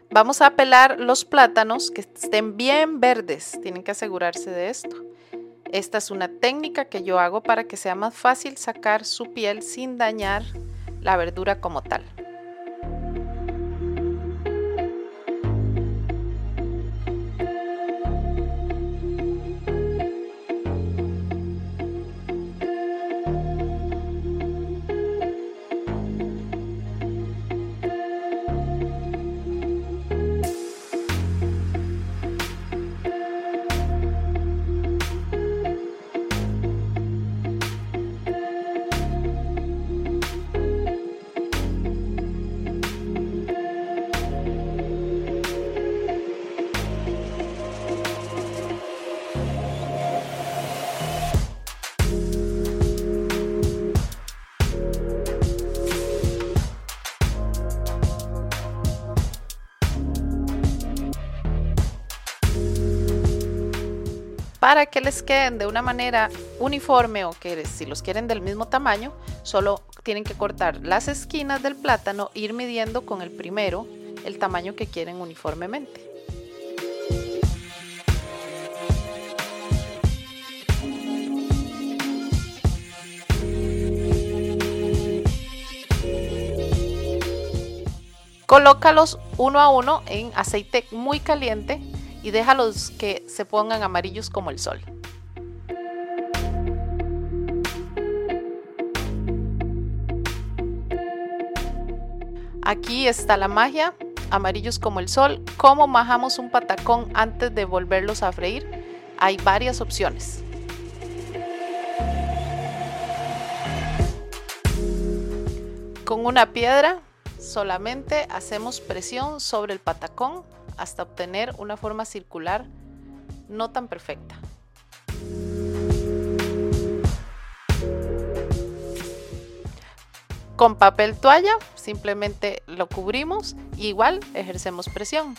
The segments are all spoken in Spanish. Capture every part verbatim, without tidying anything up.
Vamos a pelar los plátanos que estén bien verdes, tienen que asegurarse de esto. Esta es una técnica que yo hago para que sea más fácil sacar su piel sin dañar la verdura como tal. Para que les queden de una manera uniforme o que si los quieren del mismo tamaño, solo tienen que cortar las esquinas del plátano e ir midiendo con el primero el tamaño que quieren uniformemente. Colócalos uno a uno en aceite muy caliente y déjalos que se pongan amarillos como el sol. Aquí está la magia, amarillos como el sol. ¿Cómo majamos un patacón antes de volverlos a freír? Hay varias opciones. Con una piedra solamente hacemos presión sobre el patacón hasta obtener una forma circular no tan perfecta. Con papel toalla simplemente lo cubrimos y igual ejercemos presión.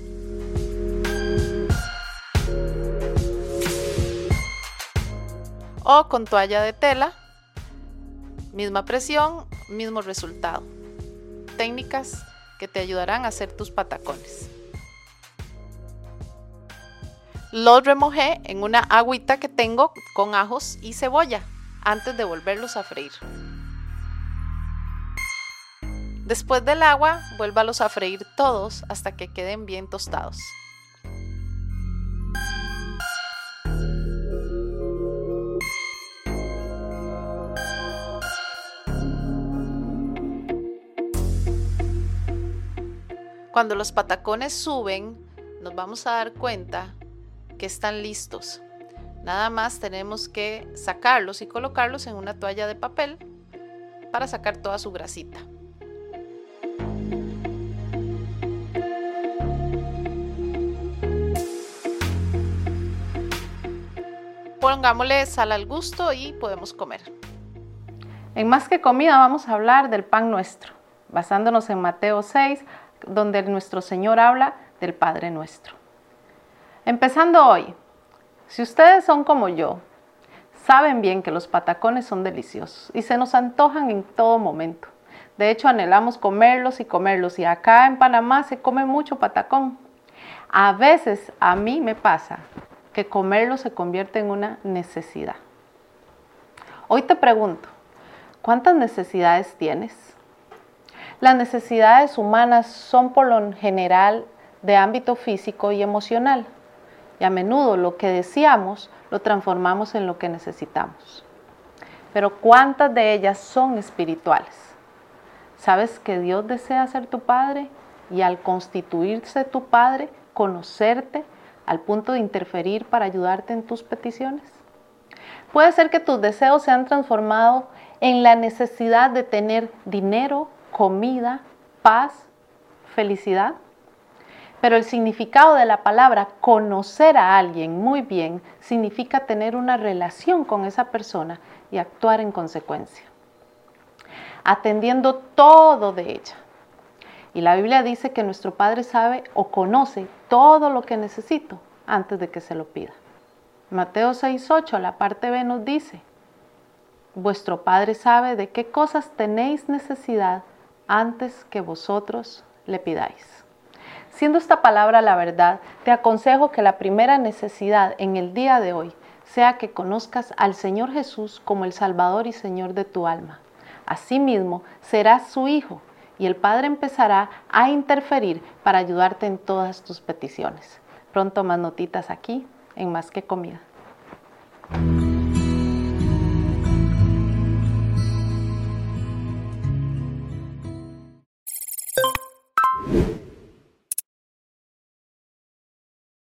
O con toalla de tela, misma presión, mismo resultado. Técnicas que te ayudarán a hacer tus patacones. Los remojé en una agüita que tengo con ajos y cebolla antes de volverlos a freír. Después del agua, vuélvalos a freír todos hasta que queden bien tostados. Cuando los patacones suben, nos vamos a dar cuenta que están listos. Nada más tenemos que sacarlos y colocarlos en una toalla de papel para sacar toda su grasita. Pongámosle sal al gusto y podemos comer. En Más que Comida vamos a hablar del pan nuestro, basándonos en Mateo seis, donde nuestro Señor habla del Padre Nuestro. Empezando hoy, si ustedes son como yo, saben bien que los patacones son deliciosos y se nos antojan en todo momento. De hecho, anhelamos comerlos y comerlos y acá en Panamá se come mucho patacón. A veces a mí me pasa que comerlo se convierte en una necesidad. Hoy te pregunto, ¿cuántas necesidades tienes? Las necesidades humanas son por lo general de ámbito físico y emocional, y a menudo lo que deseamos lo transformamos en lo que necesitamos. Pero ¿cuántas de ellas son espirituales? ¿Sabes que Dios desea ser tu Padre y al constituirse tu Padre, conocerte al punto de interferir para ayudarte en tus peticiones? Puede ser que tus deseos se han transformado en la necesidad de tener dinero, comida, paz, felicidad. Pero el significado de la palabra conocer a alguien muy bien significa tener una relación con esa persona y actuar en consecuencia, atendiendo todo de ella. Y la Biblia dice que nuestro Padre sabe o conoce todo lo que necesito antes de que se lo pida. Mateo seis ocho, la parte B nos dice, vuestro Padre sabe de qué cosas tenéis necesidad antes que vosotros le pidáis. Siendo esta palabra la verdad, te aconsejo que la primera necesidad en el día de hoy sea que conozcas al Señor Jesús como el Salvador y Señor de tu alma. Asimismo, serás su hijo y el Padre empezará a interferir para ayudarte en todas tus peticiones. Pronto más notitas aquí en Más que Comida.